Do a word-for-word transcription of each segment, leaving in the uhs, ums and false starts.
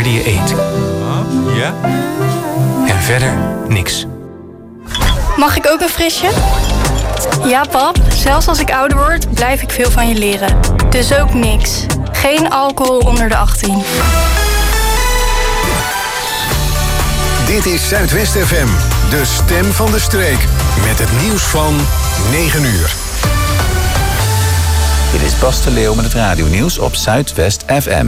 derde je eet. Ja? En verder niks. Mag ik ook een frisje? Ja, pap. Zelfs als ik ouder word, blijf ik veel van je leren. Dus ook niks. Geen alcohol onder de achttien. Dit is Zuidwest F M, de stem van de streek. Met het nieuws van negen uur. Dit is Bas de Leeuw met het radionieuws op Zuidwest F M.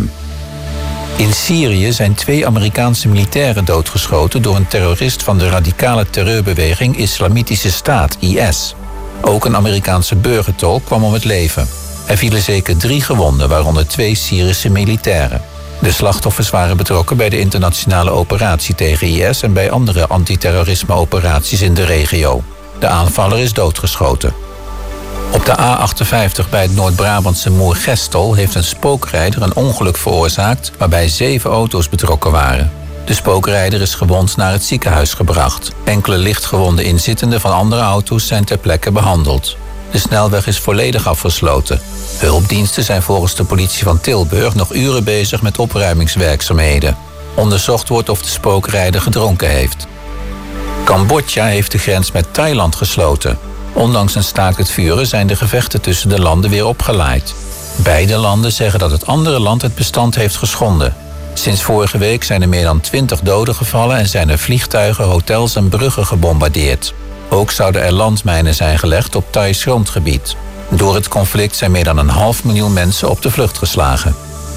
In Syrië zijn twee Amerikaanse militairen doodgeschoten door een terrorist van de radicale terreurbeweging Islamitische Staat, I S. Ook een Amerikaanse burgertolk kwam om het leven. Er vielen zeker drie gewonden, waaronder twee Syrische militairen. De slachtoffers waren betrokken bij de internationale operatie tegen I S en bij andere antiterrorisme-operaties in de regio. De aanvaller is doodgeschoten. Op de A achtenvijftig bij het Noord-Brabantse Moergestel heeft een spookrijder een ongeluk veroorzaakt waarbij zeven auto's betrokken waren. De spookrijder is gewond naar het ziekenhuis gebracht. Enkele lichtgewonde inzittenden van andere auto's zijn ter plekke behandeld. De snelweg is volledig afgesloten. Hulpdiensten zijn volgens de politie van Tilburg nog uren bezig met opruimingswerkzaamheden. Onderzocht wordt of de spookrijder gedronken heeft. Cambodja heeft de grens met Thailand gesloten. Ondanks een staakt het vuren zijn de gevechten tussen de landen weer opgeleid. Beide landen zeggen dat het andere land het bestand heeft geschonden. Sinds vorige week zijn er meer dan twintig doden gevallen en zijn er vliegtuigen, hotels en bruggen gebombardeerd. Ook zouden er landmijnen zijn gelegd op Thais grondgebied. Door het conflict zijn meer dan een half miljoen mensen op de vlucht geslagen.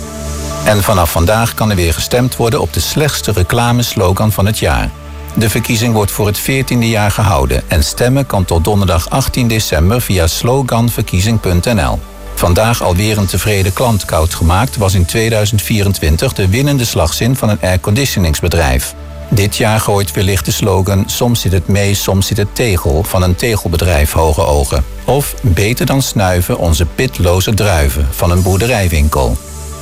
En vanaf vandaag kan er weer gestemd worden op de slechtste reclameslogan van het jaar. De verkiezing wordt voor het veertiende jaar gehouden en stemmen kan tot donderdag achttien december via sloganverkiezing punt n l. Vandaag alweer een tevreden klant koud gemaakt was in tweeduizend vierentwintig de winnende slagzin van een airconditioningsbedrijf. Dit jaar gooit wellicht de slogan soms zit het mee, soms zit het tegel van een tegelbedrijf Hoge Ogen. Of beter dan snuiven onze pitloze druiven van een boerderijwinkel.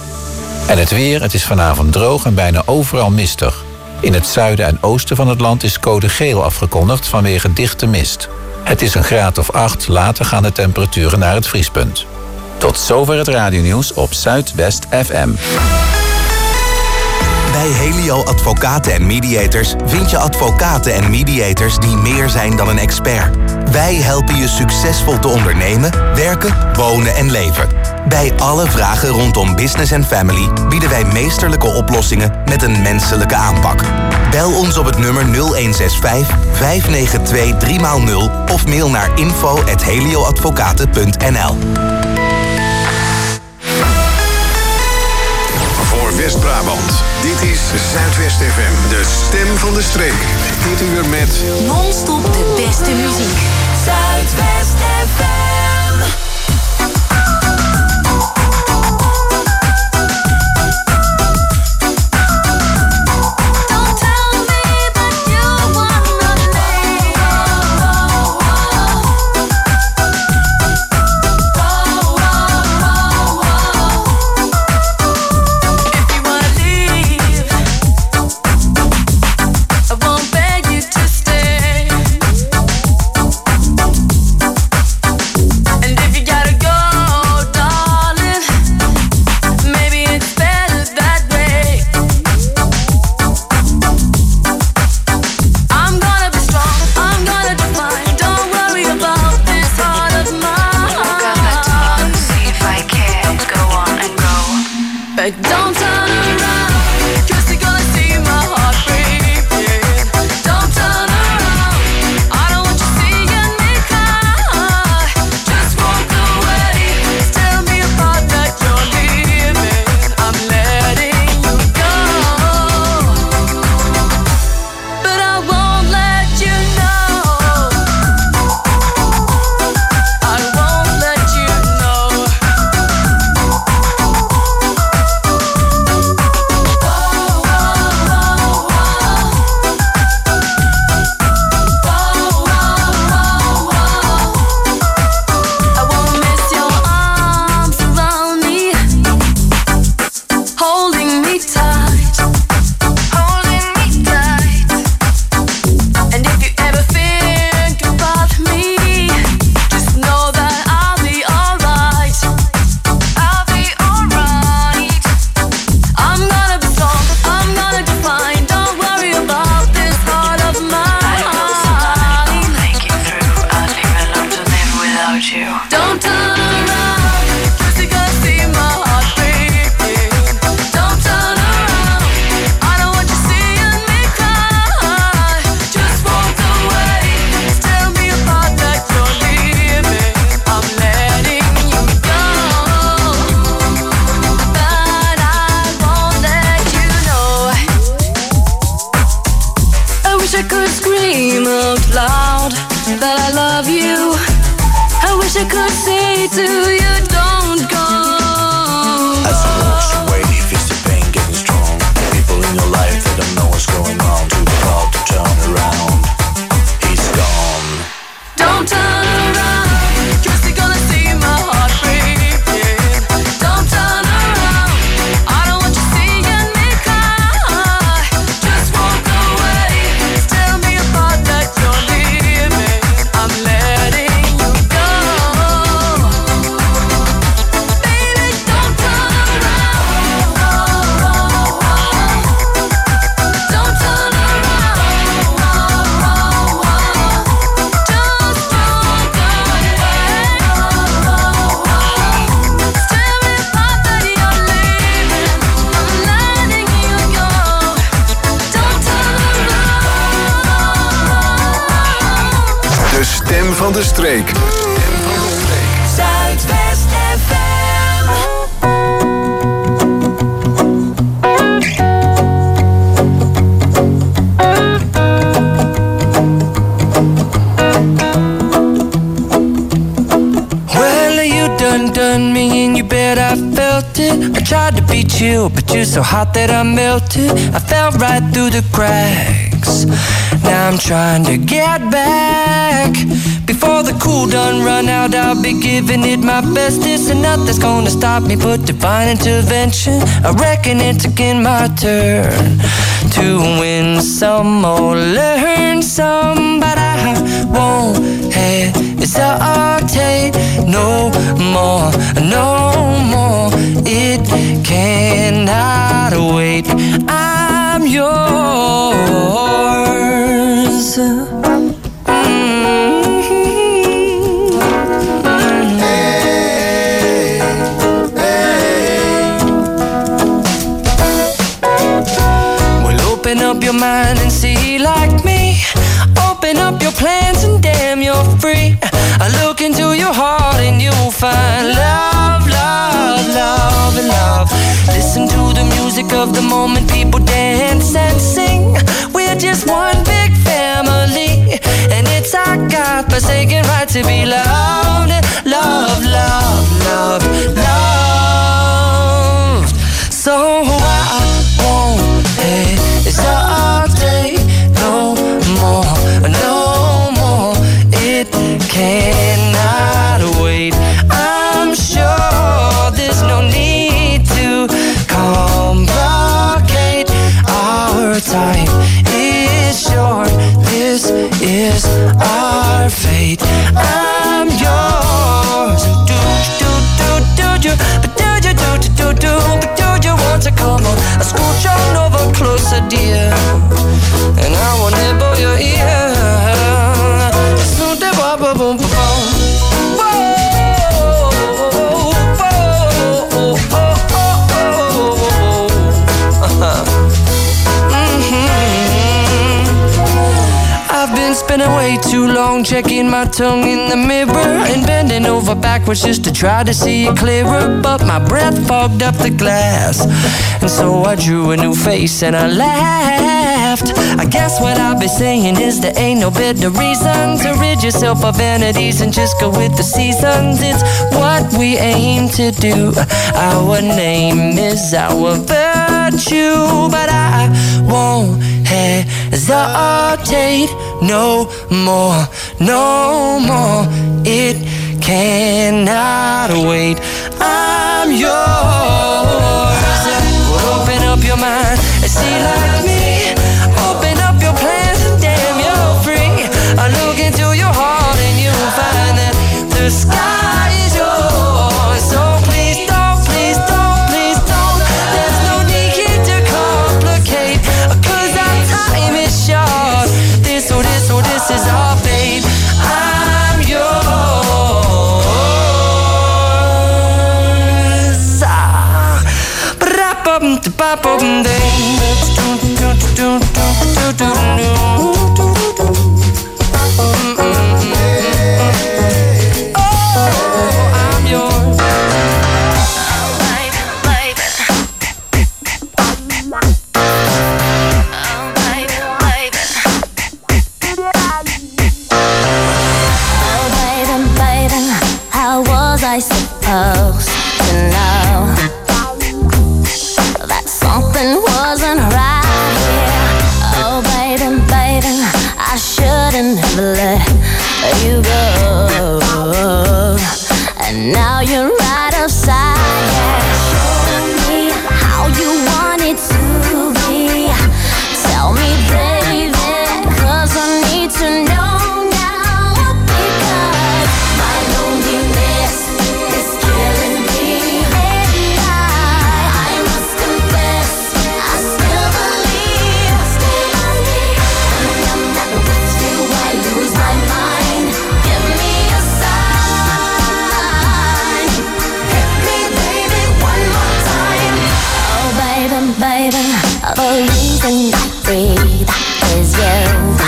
En het weer, het is vanavond droog en bijna overal mistig. In het zuiden en oosten van het land is code geel afgekondigd vanwege dichte mist. Het is een graad of acht, later gaan de temperaturen naar het vriespunt. Tot zover het radionieuws op Zuidwest F M. Bij Helio Advocaten en Mediators vind je advocaten en mediators die meer zijn dan een expert. Wij helpen je succesvol te ondernemen, werken, wonen en leven. Bij alle vragen rondom business en family bieden wij meesterlijke oplossingen met een menselijke aanpak. Bel ons op het nummer nul een zes vijf, vijf negen twee, drie nul of mail naar info at helioadvocaten punt n l. Voor West-Brabant, dit is Zuidwest F M, de stem van de streek. Dit uur met non-stop de beste muziek. Zuidwest F M. I could say to you, don't go. As he walks away, he feels the pain getting strong. People in your life, they don't know what's going on. Too proud to turn around. He's gone. Don't turn around, 'cause you're gonna see my heart breaking. Don't turn around, I don't want you seeing me cry. Just walk away, tell me apart that you're leaving. I'm letting you go. Baby, don't turn around. Don't turn around. Just walk away. Tell me apart that you're leaving. I'm letting you go. Don't turn around. De stem van de streek. Zuidwest F M. Well, you done done me and you bet I felt it. I tried to be chill, but you're so hot that I melted. I fell right through the cracks. Now I'm trying to get back. Before the cool done run out, I'll be giving it my best. This and nothing's gonna stop me but divine intervention. I reckon it's again my turn to win some or learn some, but I won't hesitate no more, no more. It cannot wait. I'm yours. Open up your mind and see like me. Open up your plans and damn, you're free. I look into your heart and you'll find love, love, love, and love. Listen to the music of the moment, people dance and sing. We're just one big family, and it's our God-forsaken right to be loved, love, love, love, loved. So I won't hesitate no more, no more. It cannot wait. I'm sure there's no need to complicate. Our time is short. This is our fate. I'm yours. Do do do do do, but do do do do do, but do you want to come on? I scooch on over closer, dear, and I will nibble your ear. Snoot the bop bop boom boom. Whoa, whoa, oh, oh, oh, oh. Mm-hmm. I've been spending way too long checking my tongue in the mirror and bending over backwards just to try to see it clearer, but my breath fogged up the glass, and so I drew a new face and I laughed. I guess what I'll be saying is there ain't no better reason to rid yourself of vanities and just go with the seasons. It's what we aim to do. Our name is our virtue, but I won't hesitate no more, no more. It cannot wait. I'm yours. Open up your mind and see like me. Open up your plans and damn, you're free. I look into your heart and you'll find that the sky is yours. So please don't, please don't, please don't. There's no need to complicate, 'cause our time is short. This or this or this is our fate. I'm yours. Ah. you go. And now you're right outside. Show me how you want it to be. Tell me, baby, 'cause I need to know now. Because my loneliness is killing me. And I, I must confess, I still believe, still believe. When I'm not with you, I lose my mind. Give me a sign. Hit me, baby, one more time. Oh, baby, baby, the reason I breathe is you.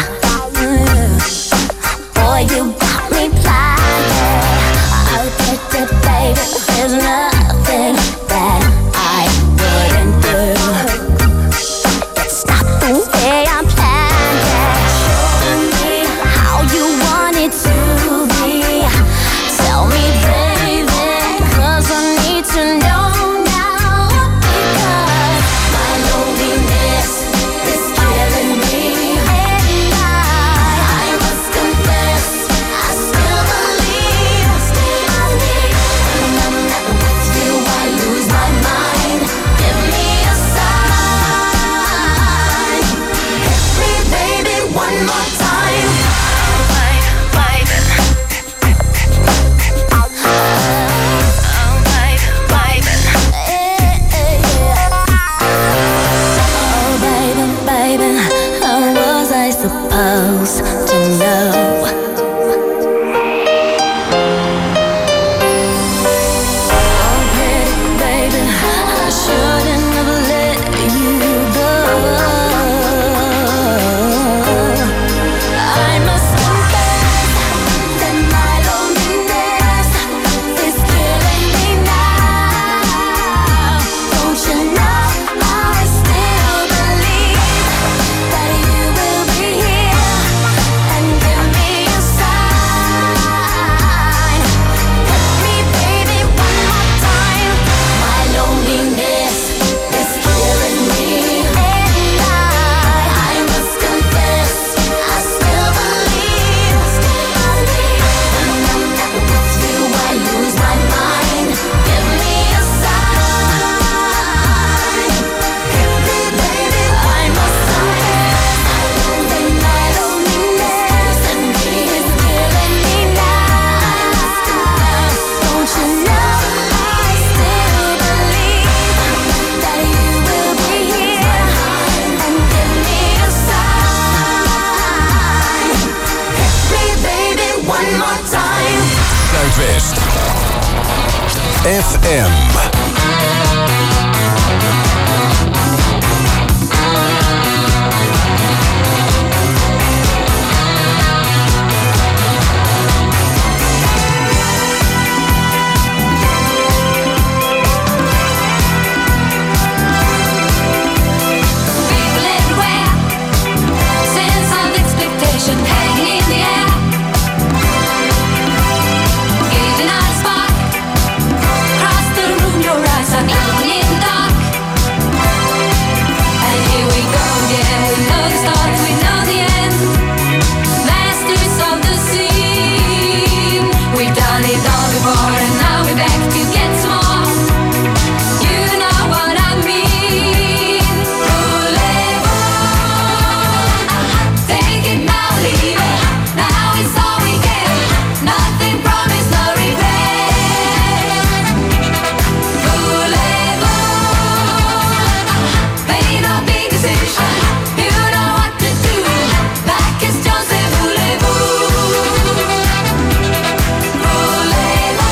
Boy, you got me blinded. I'll get it, baby. There's nothing that I wouldn't do. It's not the way I planned it. Show me how you want it to be. Tell me, baby, 'cause I need to know now. Because my loneliness is killing me. And I, I must confess, I still believe, still believe. When I'm not with you, I lose my mind. Give me a sign. Hit me, baby, one more time. Oh, baby, baby. Oh, baby, baby. Oh, baby, baby, how was I supposed to know? Oh, pretty baby, I shouldn't have let you go. I must confess that my loneliness is killing me now. Don't you know I still believe that you will be here and give me a sign. Hit me, baby, one more time. My loneliness is killing me. And I, I must confess, I still believe, still believe. When I'm not with you, I lose my mind. Give me a sign. Hit me, baby, I must confess. I know that my loneliness and me is killing me now. Don't you know I still believe that you will be here and give me a sign. Hit me, baby, one more time. Zuidwest F M. People everywhere, sense of expectation hanging in the air. Gazing at a spark, across the room, your eyes are glowing in the dark. And here we go again. We know the start, we know the end. Masters of the scene. We've done it all before, and now we're back to get some more. You know what I mean. Voulez-vous? Take it now, leave it. Now it's all we get. Nothing promised, no regret. Voulez-vous? Made a big decision. You know what to do. Back is just a voulez-vous? Voulez-vous?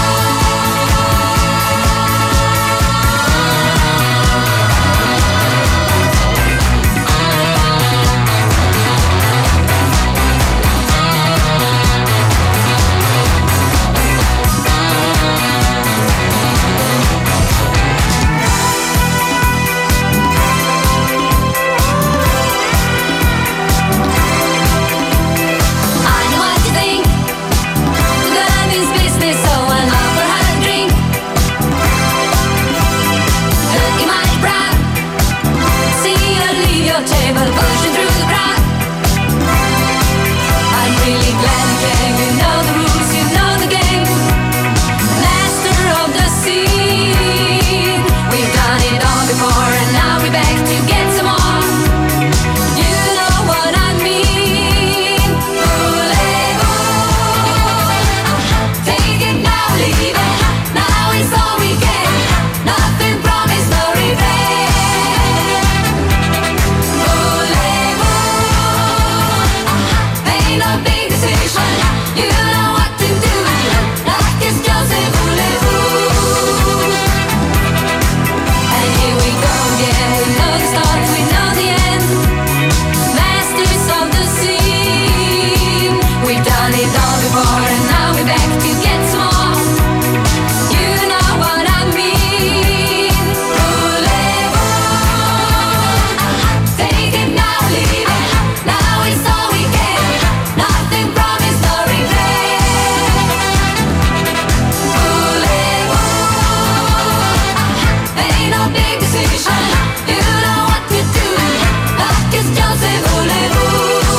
I know what you think. Love is business, so I love her how to drink. Looking mighty proud. See you leave your table, pushing through the crowd. I'm really Glenn King, you know the rules, you know the game. Master of the scene. We've done it all before and now we're back to get some more. You know what I mean. Voulez-vous? Take it now, leave it. Now it's all we get. Nothing promised, no regret. Voulez-vous? Ain't no big decision. You know what to do. Like it's just a voulez-vous. And here we go again. We know the start, we know the end. Masters of the scene. We've done it all before and now we're back to get some more. You know what I mean. Voulez-vous? Take it now, leave it. Now it's all we get. Nothing promised, no regret. Voulez-vous? Ain't no big decision. You know what to do. Like it's just a voulez-vous.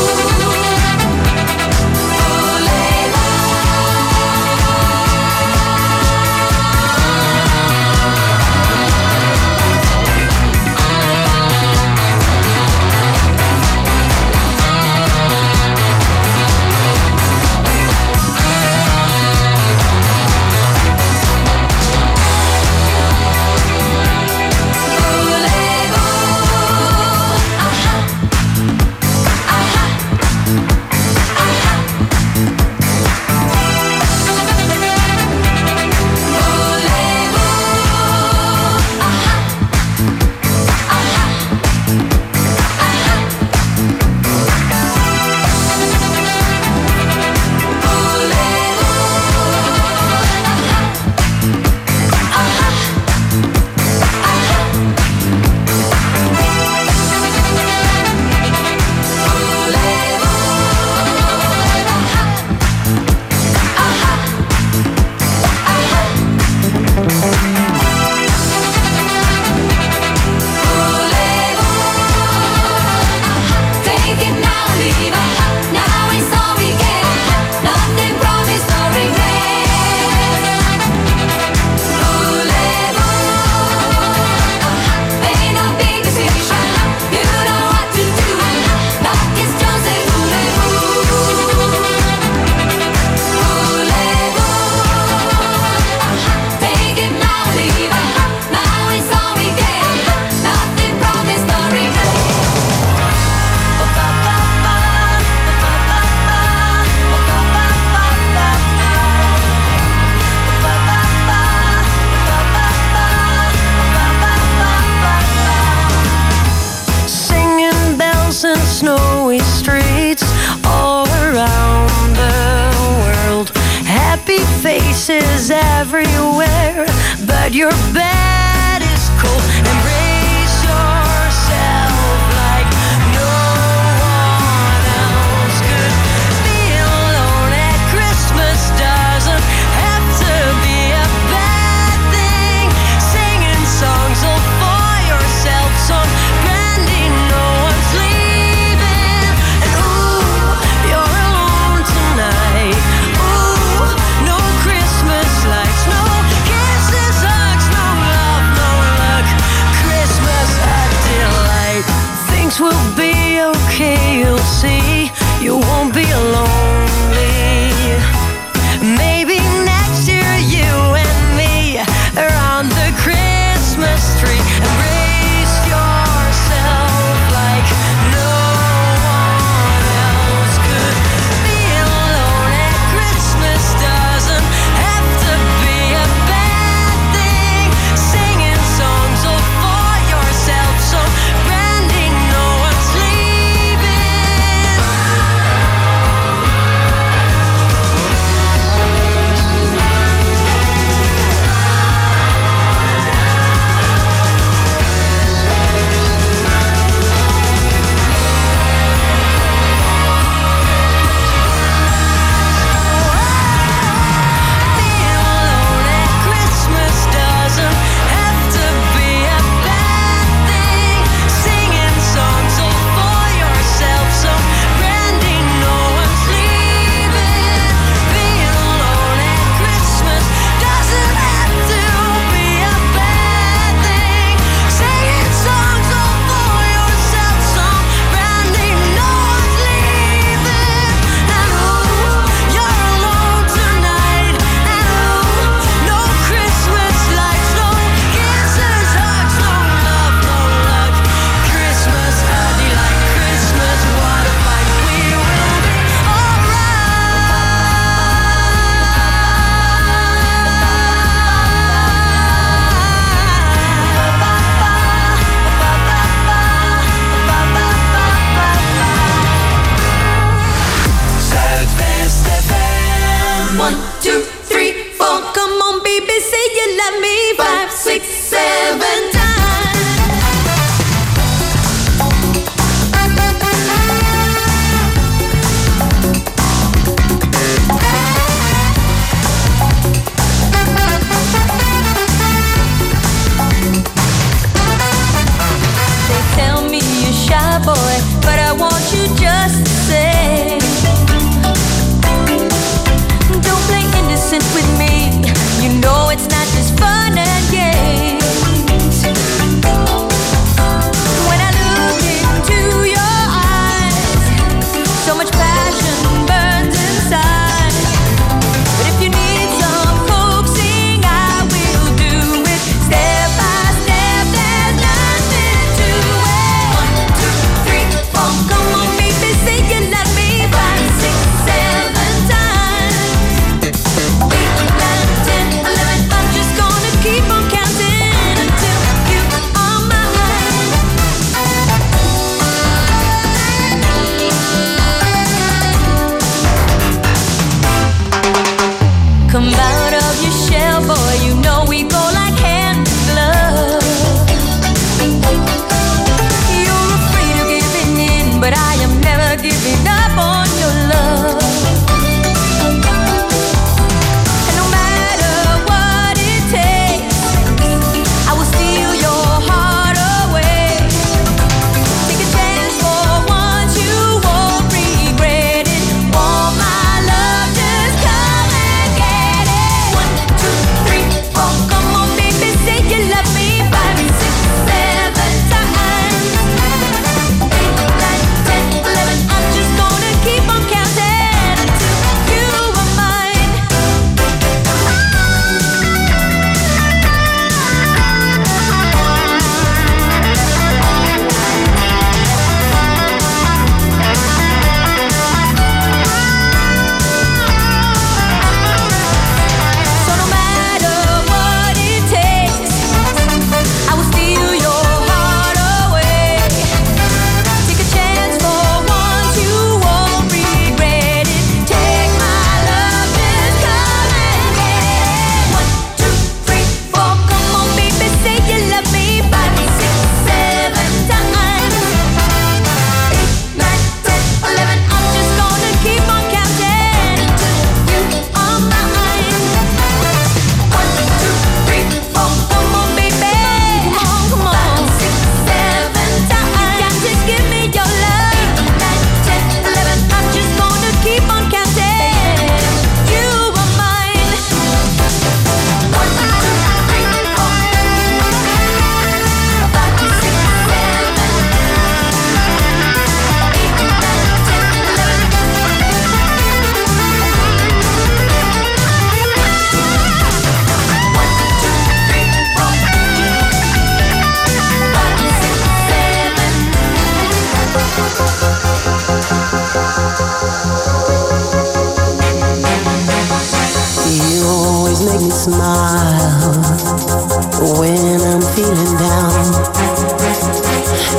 Take it now, leave it. Now it's all we get. Nothing promised, no regret. Voulez-vous? Ain't no big decision. You know what to do. Like it's just a voulez-vous. Voulez-vous? Take it now, leave it. Now it's all we get. Nothing promised, no regret. Singing bells and snowy streets all around the world. Happy faces everywhere, but your bed is cold. Embrace yourself like no one else could. Be alone at Christmas doesn't have to be a bad thing. Singing songs all for yourself, some brandy, no one's leaving. And ooh, you're alone tonight. Ooh, no Christmas lights, no kisses, hugs, no love, no luck. Christmas a delight. Things will be okay, you'll see. You won't be lonely. Maybe next year you and me around the Christmas tree. Embrace yourself like no one else could. Be alone at Christmas doesn't have to be a bad thing. Singing songs all for yourself, so brandy, no one's leaving.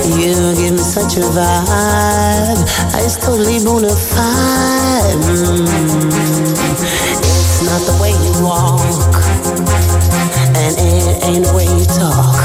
You give me such a vibe. It's totally bona fide. Mm. It's not the way you walk, and it ain't the way you talk.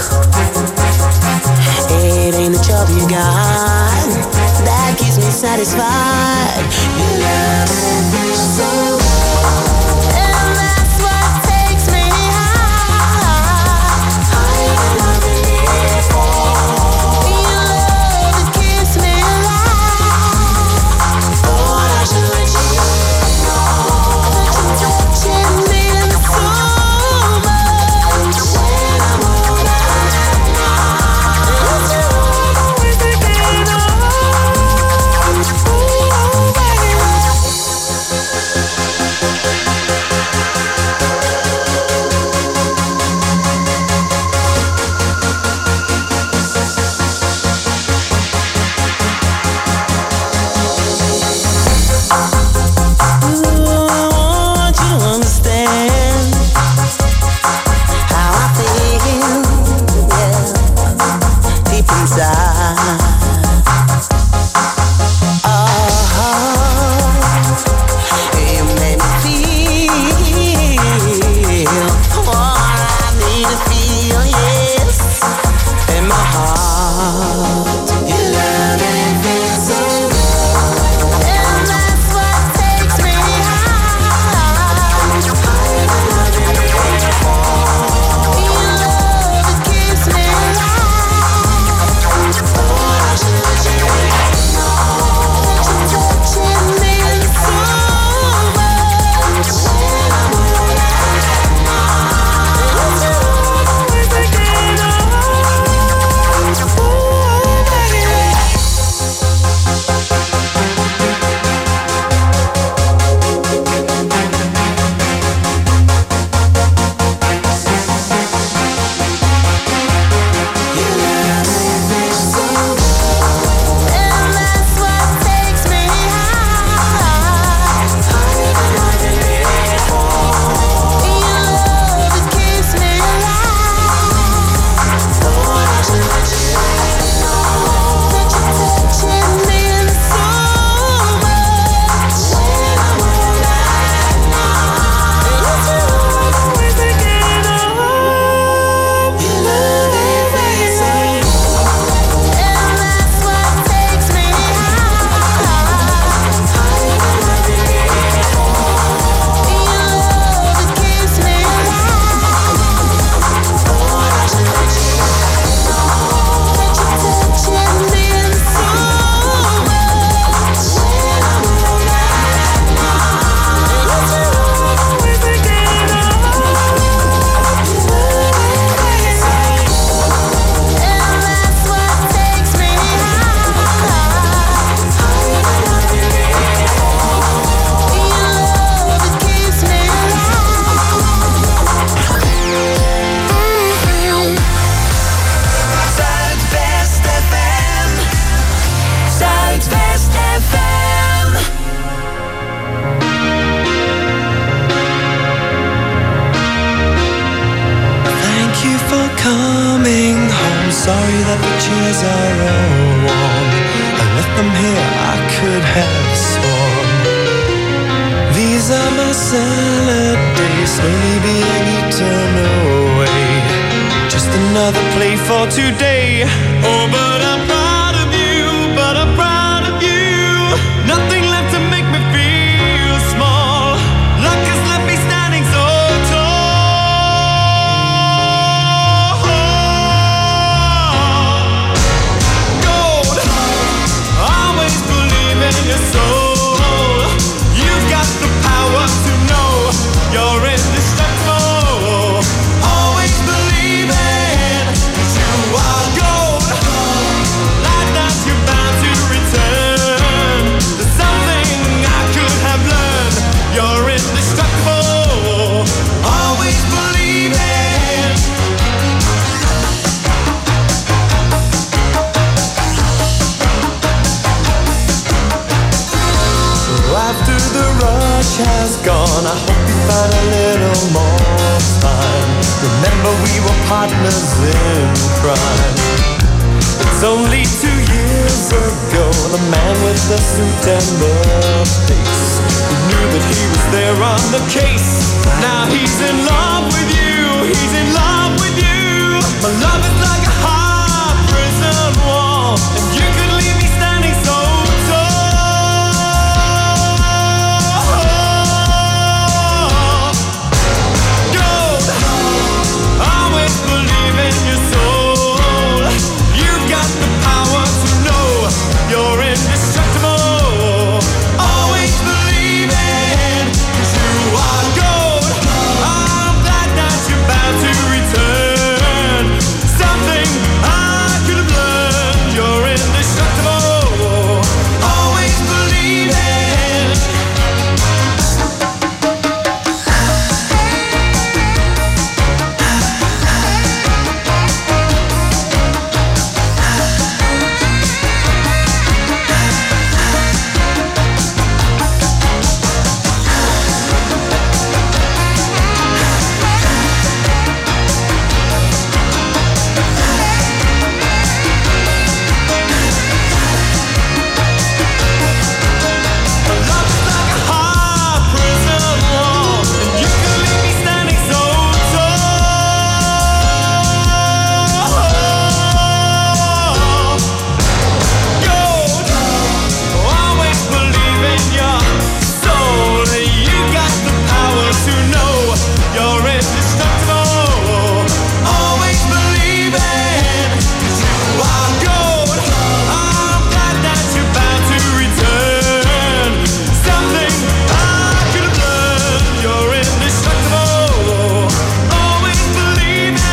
It ain't the job you got that keeps me satisfied. You love me so well, and that's what takes me high. Higher than I've been before. Your love, it keeps me alive. Thought I should let you know that you're touching me so much. When I'm all out, it's you I'm always thinking of. Ooh, baby. Ooh, I want you to understand how I feel, yeah, deep inside. Oh, you made me feel what I need to feel, yes, in my heart. You love me so well, and that's what takes me high. Higher than I've been before. Your love, it keeps me alive. Thought I should let you know that you're touching me so much. When I'm all out, it's you I'm always thinking of. Ooh, baby. You love me so well, and that's what takes me high. Higher than I've been before. Your love, it keeps me alive. Thought I should let you know that you're touching me so much. When I'm all out, it's you I'm always thinking of. You love me so well, and that's what takes me high. Higher than I've been before. Your love, it keeps me alive. Thought I should let you know that you're touching me so much. When I'm all out, it's you I'm always thinking of. You love me so well, and that's what takes me high. Higher than I've been before. Your love, it keeps me alive. Zuidwest F M. Zuidwest F M. Thank you for coming home. Sorry that the chairs are all warm. I left them here, I could have sworn. These are my salad days, slowly being eaten away. Just another play for today. Oh, but I'm proud of you, but I'm proud of you. Nothing left to make me feel small. Luck has left me standing so tall. Gold, always believe in your soul. You've got the power to know you're indestructible. Always believe in you are gold. Like that you're bound to return. There's something I could have learned. You're indestructible. Always believe in. So after the rush has gone, I hope you find a little more time. Remember we were partners in crime. It's only two years ago, the man with the suit and the face knew that he was there on the case. Now he's in love with you, he's in love with you. My love is like a high prison wall, and you could leave me standing so tall. Don't always believe in your soul. You got the power to know you're indestructible. Always believe in, 'cause you are gold. I'm glad that you're bound to return. Something I could have learned. You're indestructible. Always believe in. Love is like a high prison wall, and you can leave me standing so tall. Gold, always believe in your soul. You got the power to know you're indestructible. Always believe in, 'cause you are gold. I'm glad that you're bound to return. Something I could have learned. You're indestructible. Always believe in.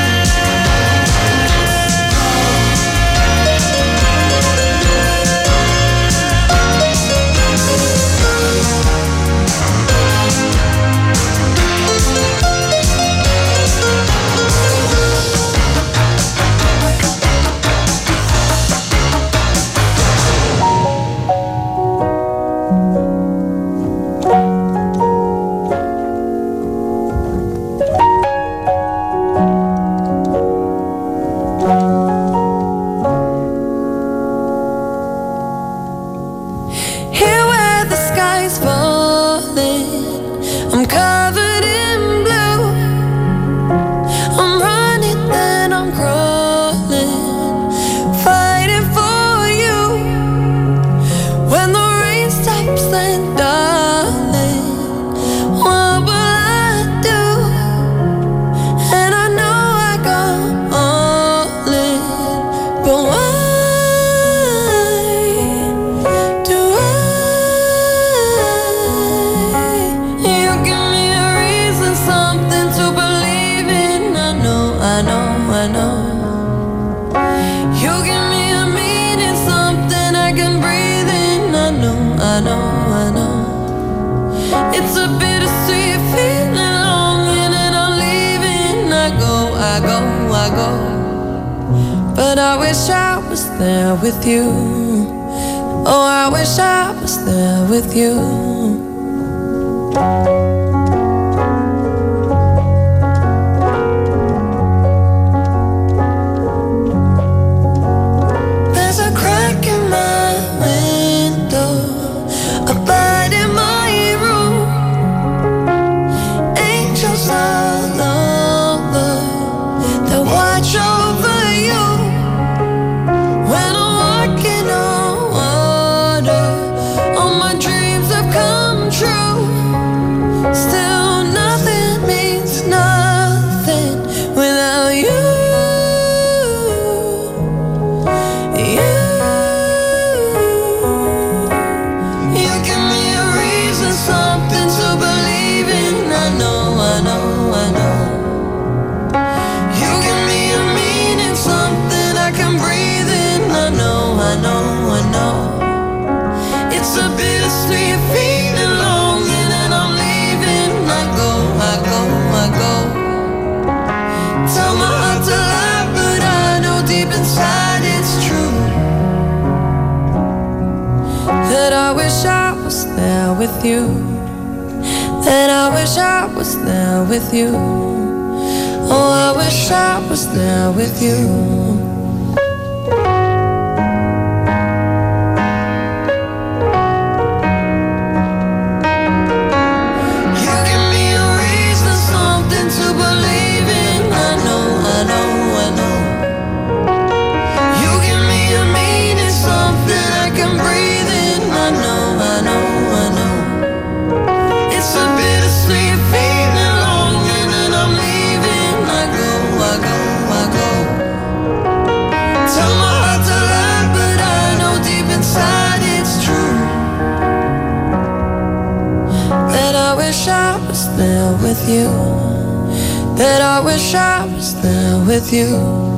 Here where the sky's falling, I'm covered in blue. I'm running, then I'm crawling, fighting for you. When the rain stops, then darling, what will I do? And I know I go all in, but why do I? You give me a reason, something to believe in. I know, I know, I know. You give me a meaning, something I can breathe in. I know, I know, I know. It's a bittersweet feeling, longing, and I'm leaving. I go, I go, I go. But I wish I was there with you. Oh, I wish I was there with you. There's a crack in my window, a bite in my room. Angels all over, they watch over you. When I'm walking on water, all my dreams have come true. Still nothing means nothing without you. You, you give me a reason, something to believe in. I know, I know, I know. You give me a meaning, something I can breathe in. I know, I know, I know. It's a bittersweet feeling, longing, and I'm leaving. I go, I go, I go. Tell my heart to lie, but I know deep inside it's true. That I wish I was there with you. That I wish I was there with you. Oh, I wish I was there with you. wish I was there with you. That I wish I was there with you.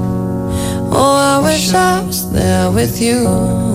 Oh, I wish I was there with you.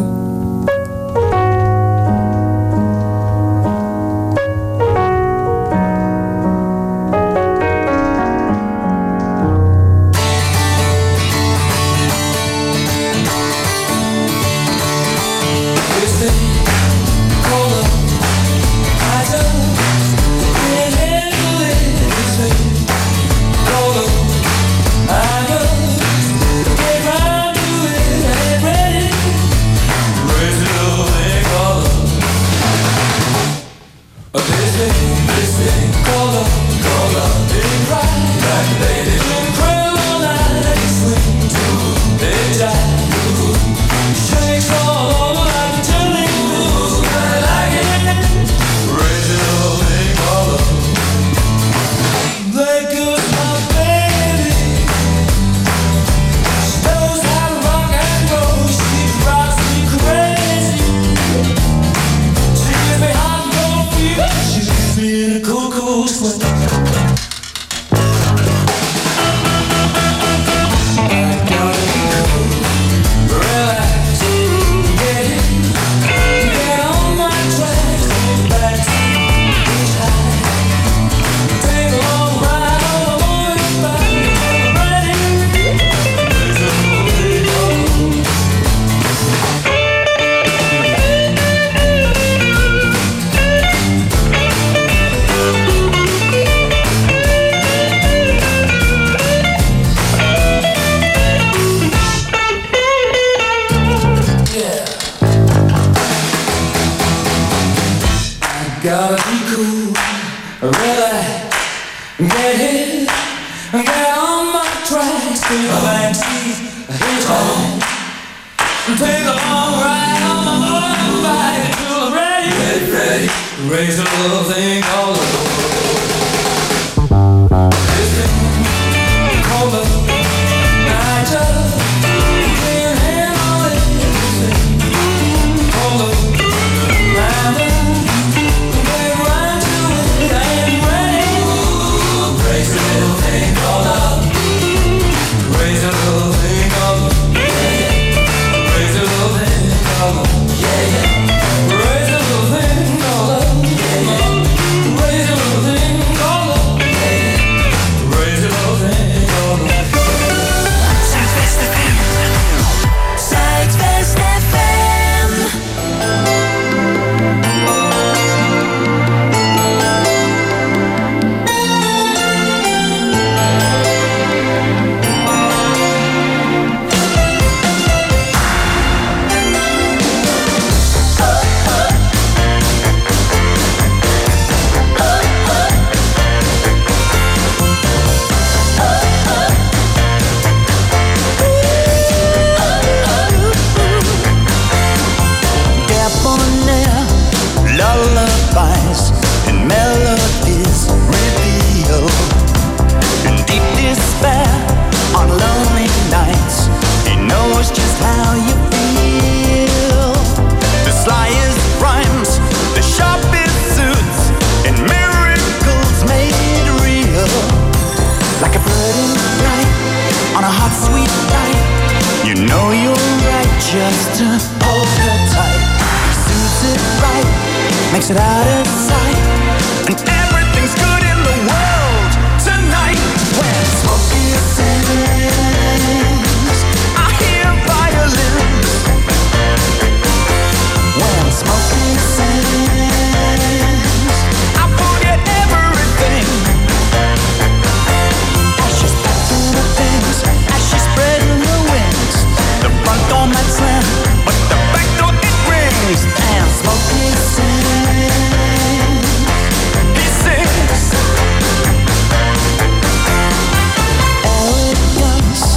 Elegance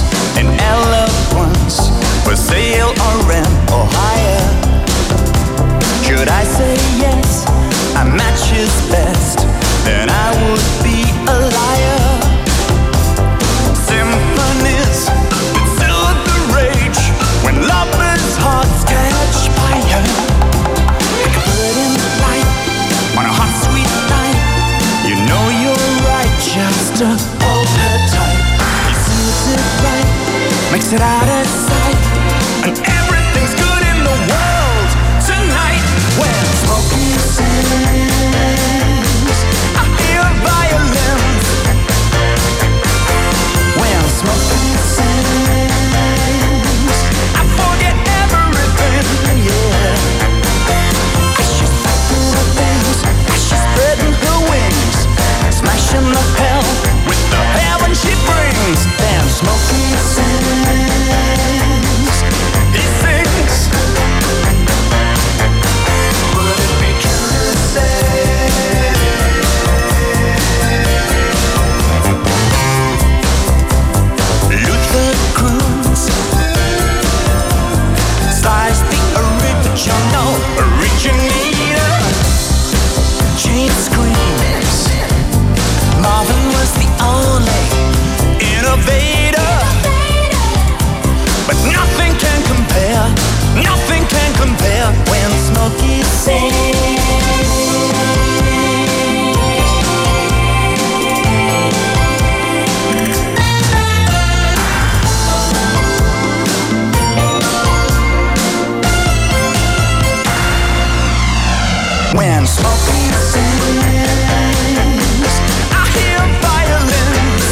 When Smokey sings, I hear violins.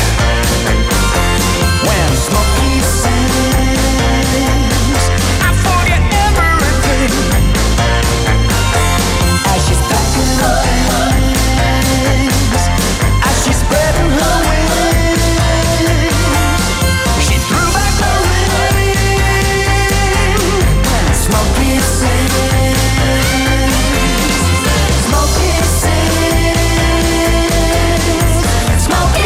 When Smokey sings, I forget everything. As she's packing her things, as she's spreading her wings, she threw back her ring. When Smokey sings, Smokey sings, Smokey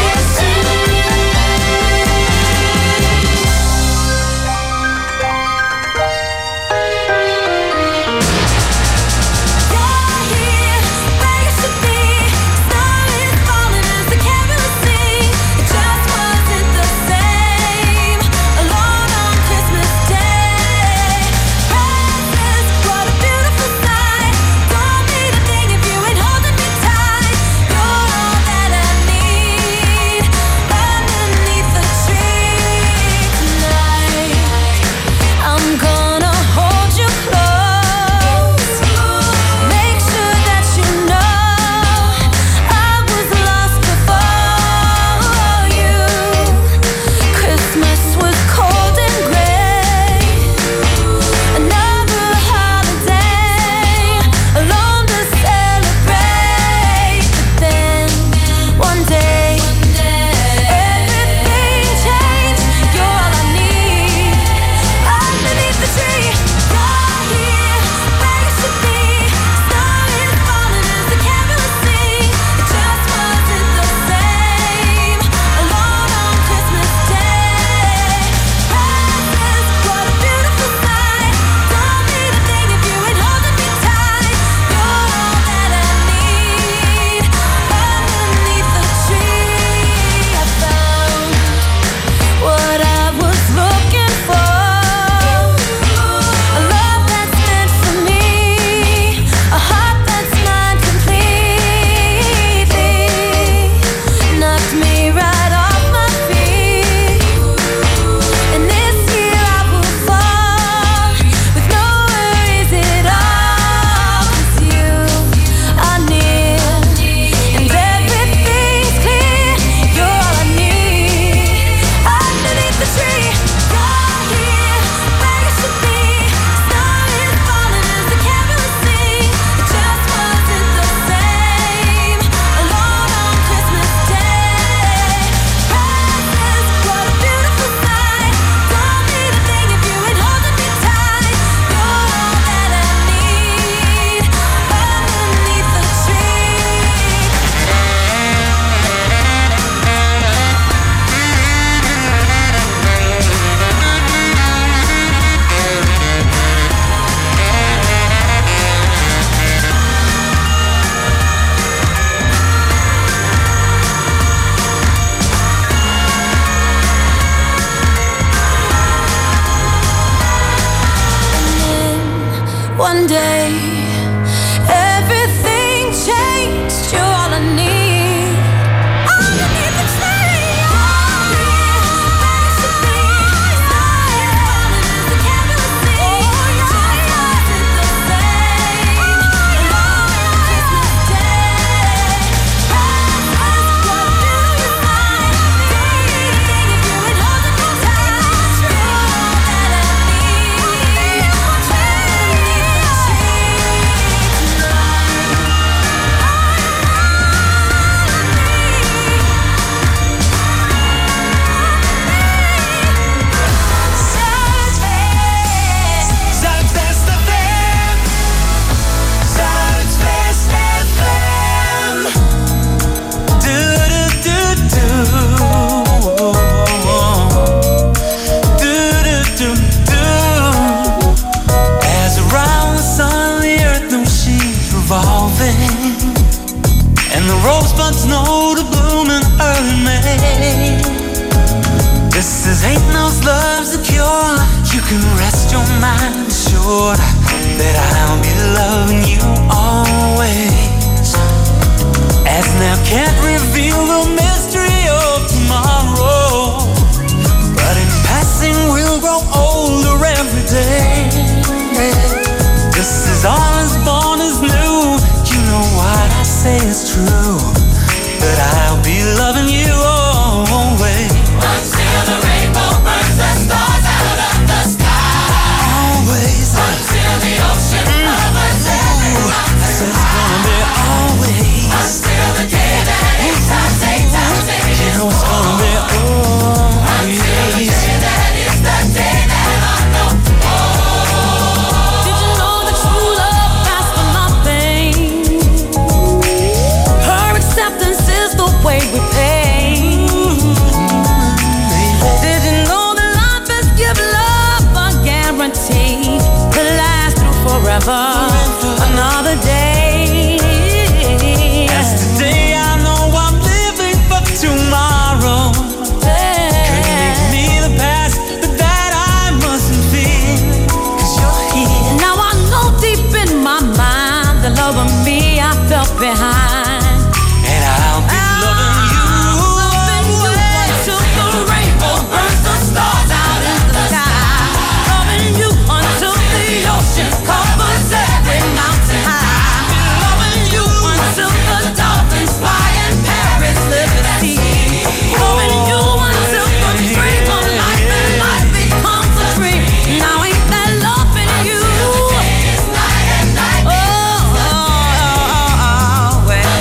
one day, everything changed. You're all I need. Underneath the tree, rosebuds know to bloom in early May. This is ain't no love's a cure. You can rest your mind assured that I'll be loving you always. As now can't reveal the mystery of tomorrow, but in passing we'll grow older every day. This is all as born as new. forever, another day. Yesterday I know I'm living for tomorrow. Could make me the past, but that I mustn't fear, 'cause you're here. Now I know deep in my mind the love of me I felt behind. And I'll be loving you, loving you until the rainbow burns the stars out in the sky. Loving you until the ocean covers every mountain high. Loving you until the dolphins fly in Paris, liberty. Loving you until the dream of life and life becomes a dream. Now ain't that loving you? Oh, oh, oh, oh, well.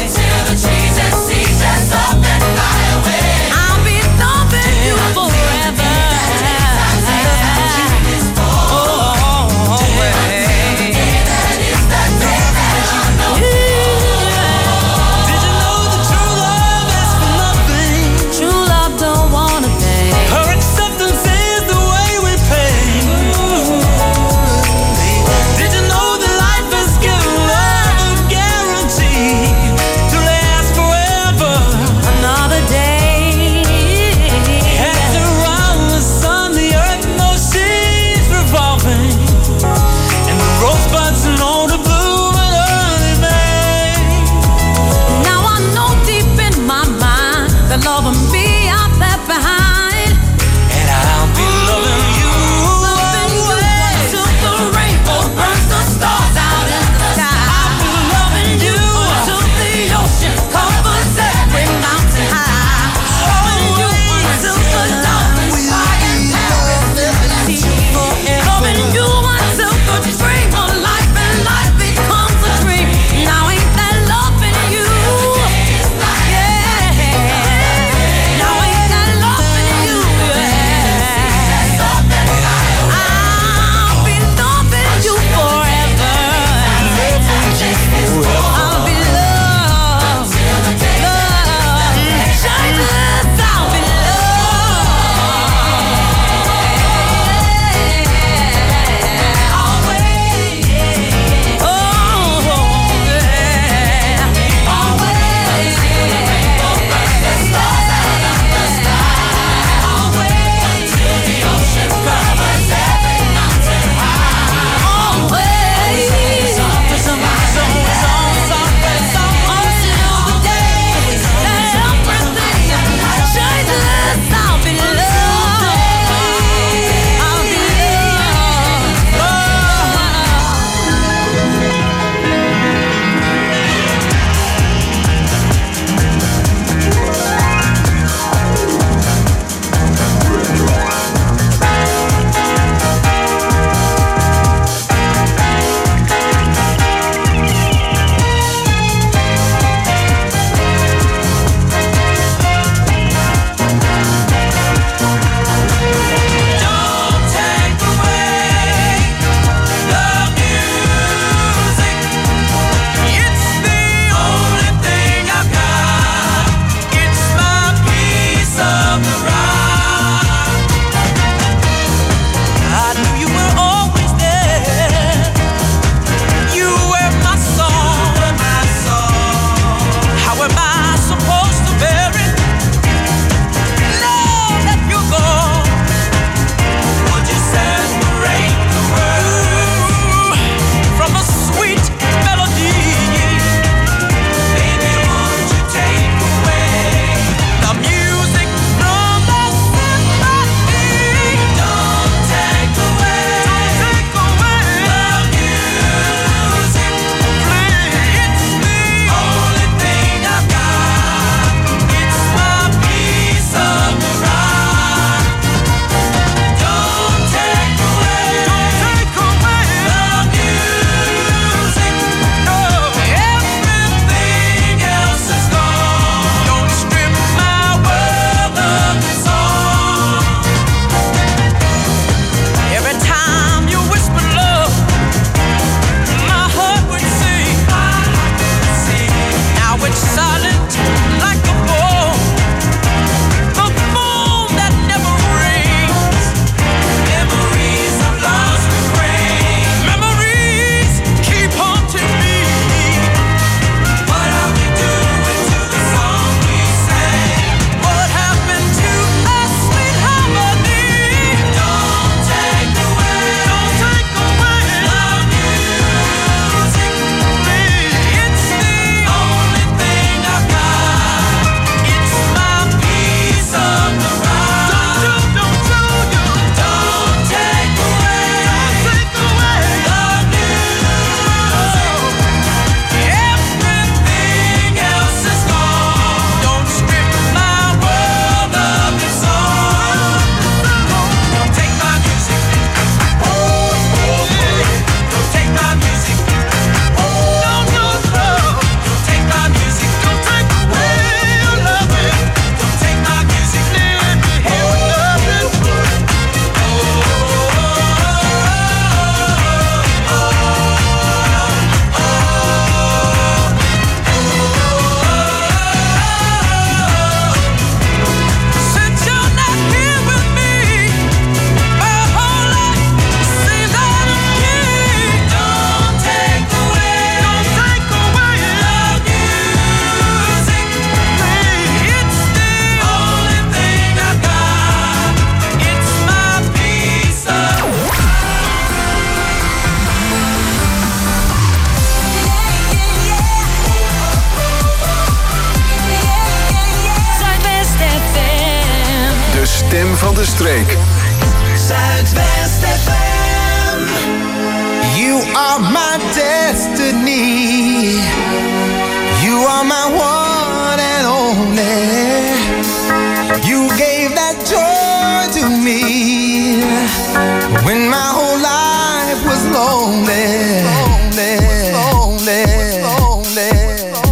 van de streek. Zuidwest F M. You are my destiny. You are my one and only. You gave that joy to me when my whole life was lonely. Lonely, lonely, lonely.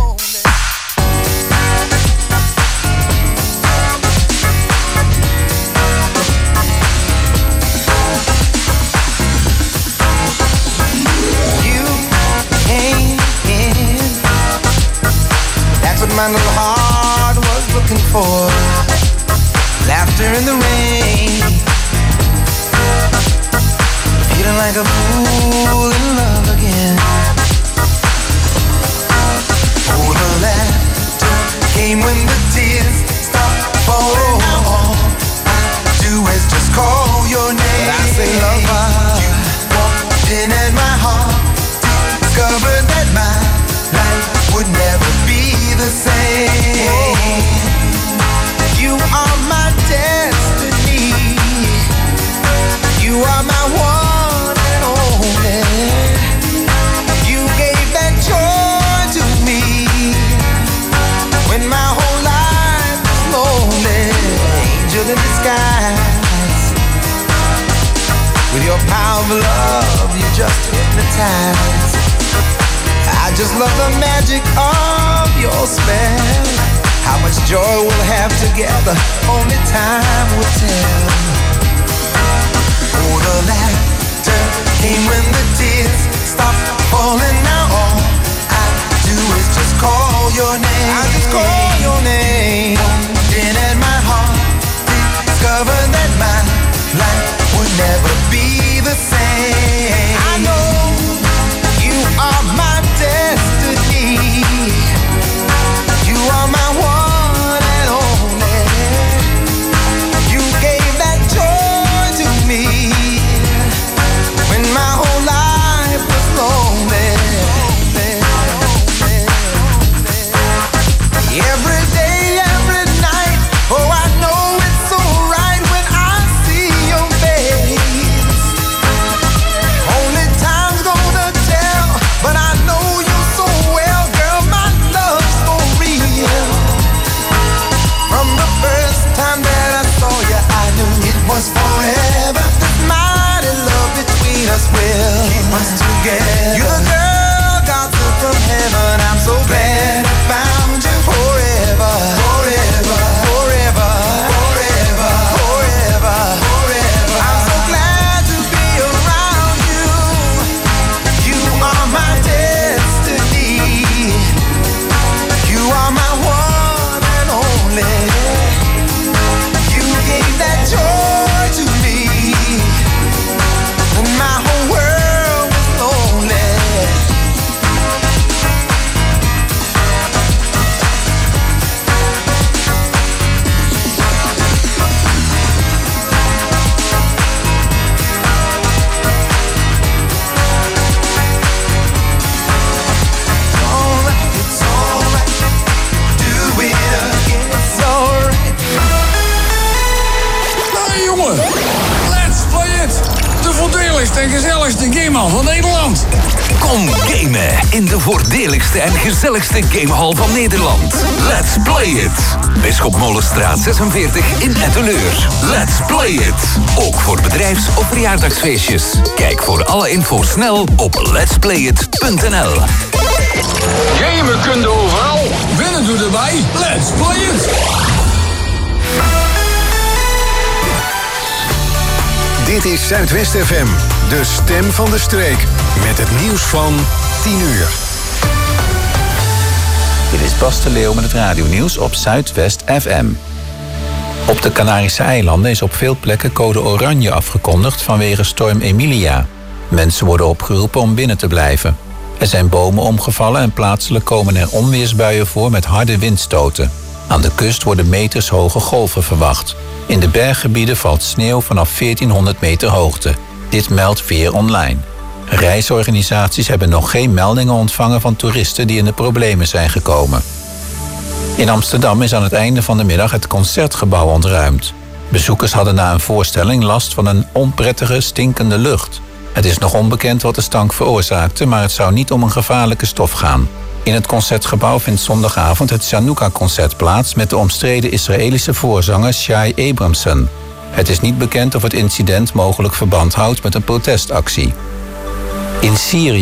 My little heart was looking for laughter in the rain, feeling like a fool in love again. Oh, the laughter came when the tears stopped falling. Now all I do is just call your name. But I say, lover, you walked in at my heart, discovered that my life would never be the same. You are my destiny. You are my one and only. You gave that joy to me when my whole life was lonely. Angel in disguise, with your power of love, you just hypnotize. I just love the magic of your spell. How much joy we'll have together, only time will tell. Oh, the laughter came when the tears stopped falling. Now all I do is just call your name. I just call your name. In at my heart, discover that my life would never be the same. I know you are my destiny. You are my one and only. You gave that joy to me when my whole life was lonely. Every day, every night, oh, I know it's so right when I see your face. Only time's gonna tell, but I know you so well, girl, my love's for real. From the first time that I saw you, I knew it was forever. This mighty love between us will keep us together. You're the girl God sent from heaven. I'm so glad I found you. Forever, forever, forever, forever, forever, forever. I'm so glad to be around you. You are my destiny. You are my one and only. You gave that joy to me when my whole world was lonely. Alright, it's alright. Do it again, it's alright. Nou jongen, let's play it! De voordeligste en gezelligste gamehal van Nederland. Kom gamen in de voordeligste en gezelligste gamehal van Nederland. Let's play it! Bisschop Molenstraat zesenveertig in Etteleur. Let's play it! Ook voor bedrijfs- of verjaardagsfeestjes. Kijk voor alle info snel op letsplayit punt n l. Gamen kun je overal, winnen doe erbij. Let's play it! Dit is Zuidwest F M, de stem van de streek. Met het nieuws van tien uur. Dit is Bas de Leeuw met het radionieuws op Zuidwest F M. Op de Canarische eilanden is op veel plekken code oranje afgekondigd vanwege storm Emilia. Mensen worden opgeroepen om binnen te blijven. Er zijn bomen omgevallen en plaatselijk komen er onweersbuien voor met harde windstoten. Aan de kust worden metershoge golven verwacht. In de berggebieden valt sneeuw vanaf veertienhonderd meter hoogte. Dit meldt Weer Online. Reisorganisaties hebben nog geen meldingen ontvangen van toeristen die in de problemen zijn gekomen. In Amsterdam is aan het einde van de middag het Concertgebouw ontruimd. Bezoekers hadden na een voorstelling last van een onprettige, stinkende lucht. Het is nog onbekend wat de stank veroorzaakte, maar het zou niet om een gevaarlijke stof gaan. In het Concertgebouw vindt zondagavond het Chanukka-concert plaats met de omstreden Israëlische voorzanger Shai Abramson. Het is niet bekend of het incident mogelijk verband houdt met een protestactie. In Syrië